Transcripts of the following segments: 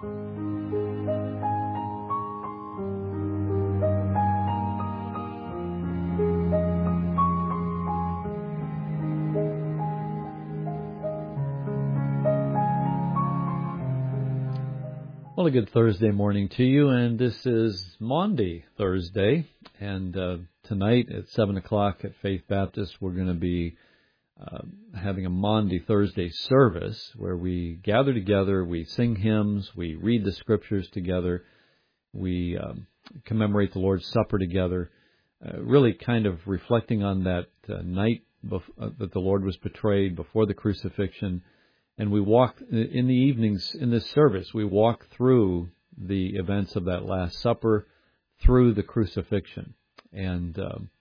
Well, a good Thursday morning to you, and this is Maundy Thursday, and tonight at 7 o'clock at Faith Baptist, we're going to be having a Maundy Thursday service where we gather together, we sing hymns, we read the Scriptures together, we commemorate the Lord's Supper together, really kind of reflecting on that night that the Lord was betrayed before the crucifixion. And we walk in the evenings in this service. We walk through the events of that Last Supper, through the crucifixion, and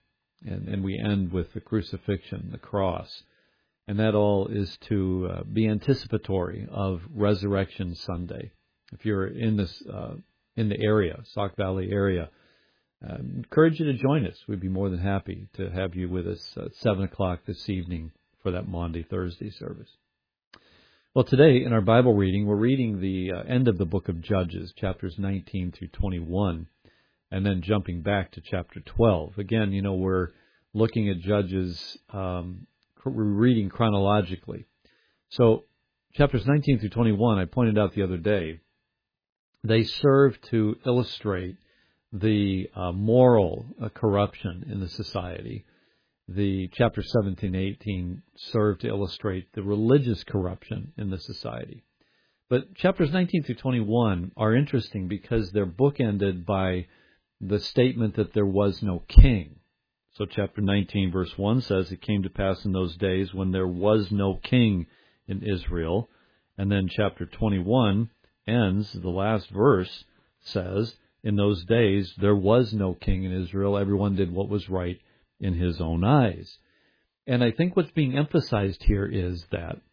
we end with the crucifixion, the cross, and that all is to be anticipatory of Resurrection Sunday. If you're in this in the area, Sauk Valley area, I encourage you to join us. We'd be more than happy to have you with us at 7 o'clock this evening for that Maundy Thursday service. Well, today in our Bible reading, we're reading the end of the book of Judges, chapters 19 through 21, and then jumping back to chapter 12. Again, we're looking at Judges, we're reading chronologically. So, chapters 19 through 21, I pointed out the other day, they serve to illustrate the moral corruption in the society. The chapter 17 and 18 serve to illustrate the religious corruption in the society. But chapters 19 through 21 are interesting because they're bookended by the statement that there was no king. So chapter 19 verse 1 says, "It came to pass in those days when there was no king in Israel." And then chapter 21 ends, the last verse says, "In those days there was no king in Israel. Everyone did what was right in his own eyes." And I think what's being emphasized here is that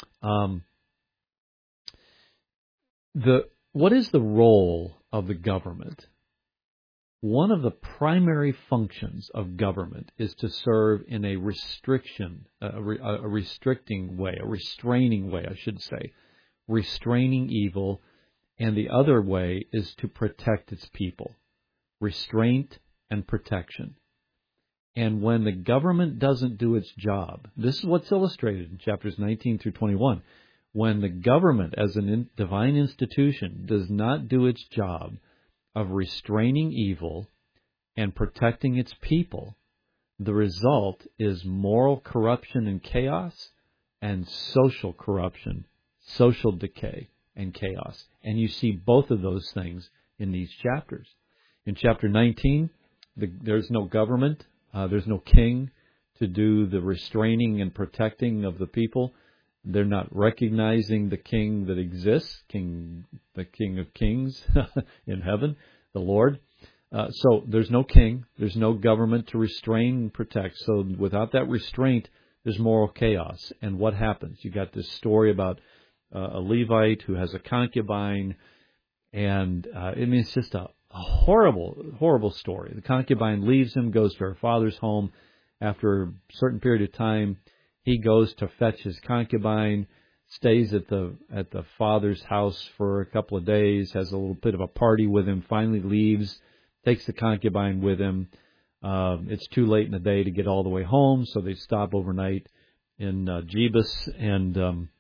what is the role of the government? One of the primary functions of government is to serve in a restraining way, I should say, restraining evil, and the other way is to protect its people. Restraint and protection. And when the government doesn't do its job, this is what's illustrated in chapters 19 through 21. When the government, as a divine institution, does not do its job of restraining evil and protecting its people, the result is moral corruption and chaos, and social corruption, social decay and chaos. And you see both of those things in these chapters. In chapter 19, there's no government. There's no king to do the restraining and protecting of the people. They're not recognizing the king that exists, the King of Kings in heaven, the Lord. So there's no king. There's no government to restrain and protect. So without that restraint, there's moral chaos. And what happens? You got this story about a Levite who has a concubine, and it's just a horrible, horrible story. The concubine leaves him, goes to her father's home. After a certain period of time, he goes to fetch his concubine, stays at the father's house for a couple of days, has a little bit of a party with him, finally leaves, takes the concubine with him. It's too late in the day to get all the way home, so they stop overnight in Jebus, and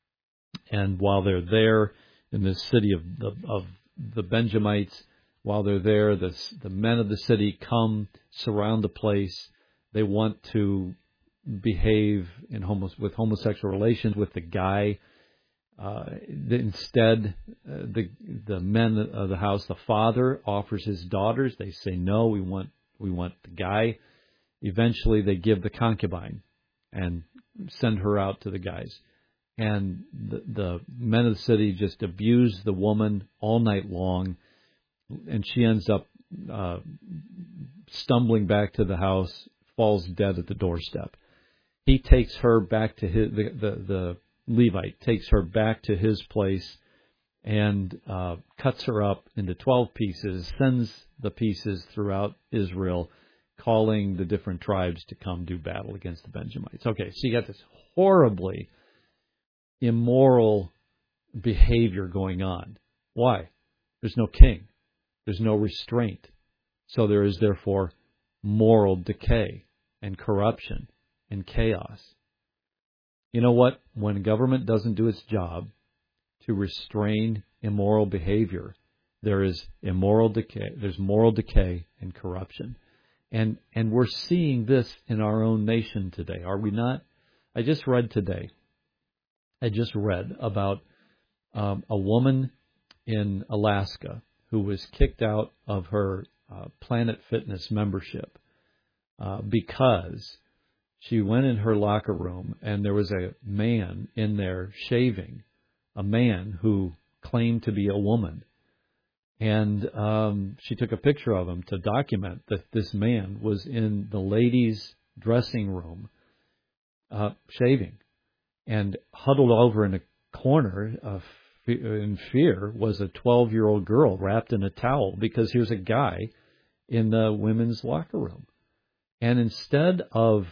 while they're there in the city of the Benjamites, while they're there, the men of the city come, surround the place. They want to behave with homosexual relations with the guy. Instead, the men of the house, the father offers his daughters. They say no. We want the guy. Eventually, they give the concubine and send her out to the guys. And the men of the city just abuse the woman all night long. And she ends up stumbling back to the house, falls dead at the doorstep. He takes her back to the Levite takes her back to his place and cuts her up into 12 pieces, sends the pieces throughout Israel, calling the different tribes to come do battle against the Benjamites. Okay, so you got this horribly immoral behavior going on. Why? There's no king. There's no restraint. So there is therefore moral decay and corruption and chaos. You know what? When government doesn't do its job to restrain immoral behavior, there is immoral decay. There's moral decay and corruption. And we're seeing this in our own nation today, are we not? I just read about a woman in Alaska who was kicked out of her Planet Fitness membership because she went in her locker room and there was a man in there shaving, a man who claimed to be a woman. And she took a picture of him to document that this man was in the ladies' dressing room shaving. And huddled over in a corner in fear was a 12-year-old girl wrapped in a towel because here's a guy in the women's locker room. And instead of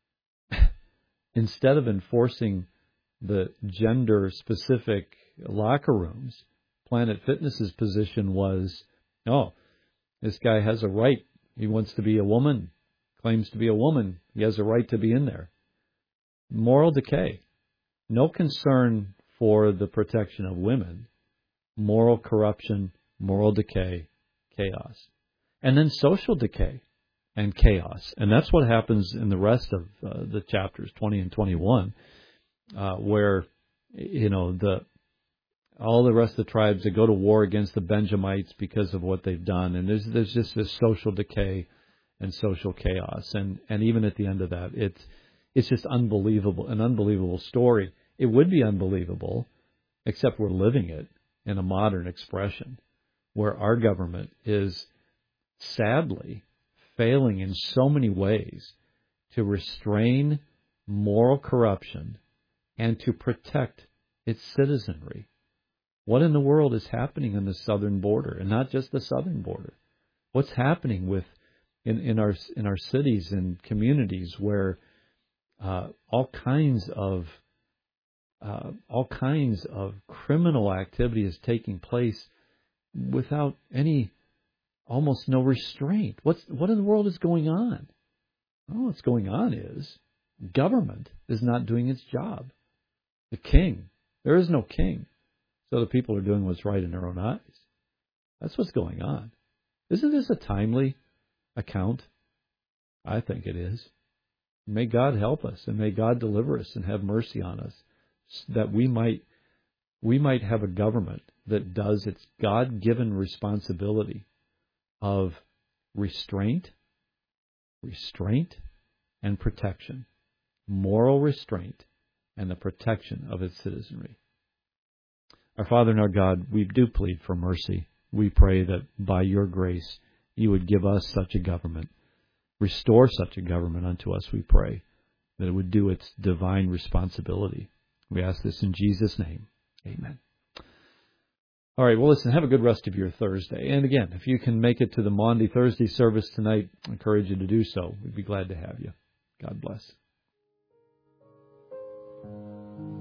enforcing the gender-specific locker rooms, Planet Fitness's position was, oh, this guy has a right. He wants to be a woman, claims to be a woman. He has a right to be in there. Moral decay. No concern for the protection of women. Moral corruption, moral decay, chaos. And then social decay and chaos. And that's what happens in the rest of the chapters 20 and 21, where, all the rest of the tribes, they go to war against the Benjamites because of what they've done. And there's just this social decay and social chaos. And even at the end of that, it's just unbelievable, an unbelievable story. It would be unbelievable, except we're living it in a modern expression, where our government is sadly failing in so many ways to restrain moral corruption and to protect its citizenry. What in the world is happening on the southern border, and not just the southern border? What's happening in our cities and communities where all kinds of criminal activity is taking place without almost no restraint? What in the world is going on? Well, what's going on is government is not doing its job. The king, there is no king. So the people are doing what's right in their own eyes. That's what's going on. Isn't this a timely account? I think it is. May God help us, and may God deliver us and have mercy on us, so that we might have a government that does its God-given responsibility of restraint, and protection. Moral restraint and the protection of its citizenry. Our Father and our God, we do plead for mercy. We pray that by your grace you would give us such a government. Restore such a government unto us, we pray, that it would do its divine responsibility. We ask this in Jesus' name. Amen. All right, well, listen, have a good rest of your Thursday. And again, if you can make it to the Maundy Thursday service tonight, I encourage you to do so. We'd be glad to have you. God bless.